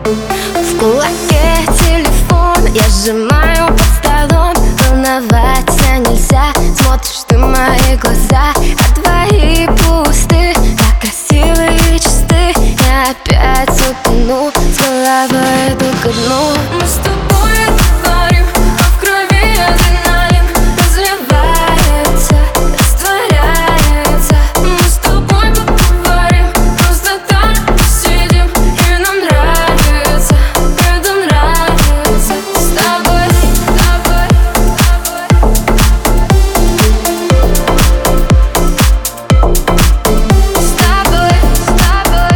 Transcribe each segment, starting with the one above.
В кулаке телефон, я сжимаю под столом. Волноваться нельзя, смотришь ты в мои глаза, а твои пусты, так красивы и чисты. Я опять утону, с головой иду ко дну. Мы с тобой говорим, а в крови адреналин Разливается, растворяется. Мы с тобой поговорим, просто так посидим. И нам нравится, это нравится. С тобой, с тобой, с тобой, с тобой.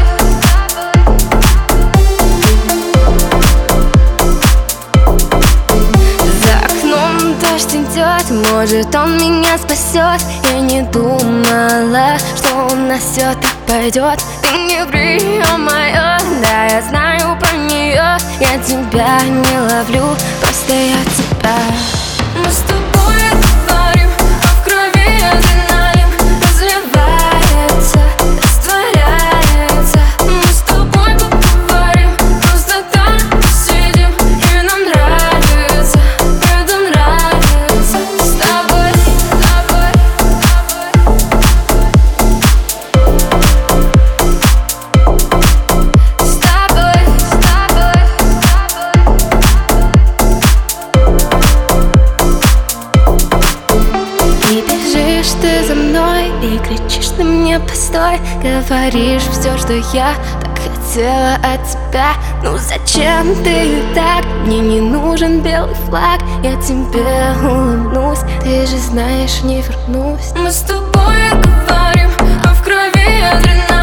За окном дождь идет, может он меня спасет. Я не думала, что у нас все так пойдет. Ты не ври, моё, да я знаю про нее. Я тебя не ловлю, просто я тебя. Мы с тобой говорим, а в крови адреналин Разливается, растворяется. Мы с тобой поговорим, просто так посидим. И нам нравится, это нравится. С тобой, с тобой, С тобой, с тобой. И бежишь ты за мной, и кричишь ты мне постой. Говоришь все, что я так хотела от тебя. Ну зачем ты так? Мне не нужен белый флаг. Я тебе улыбнусь, ты же знаешь, не вернусь. Мы с тобой говорим, а в крови адреналин.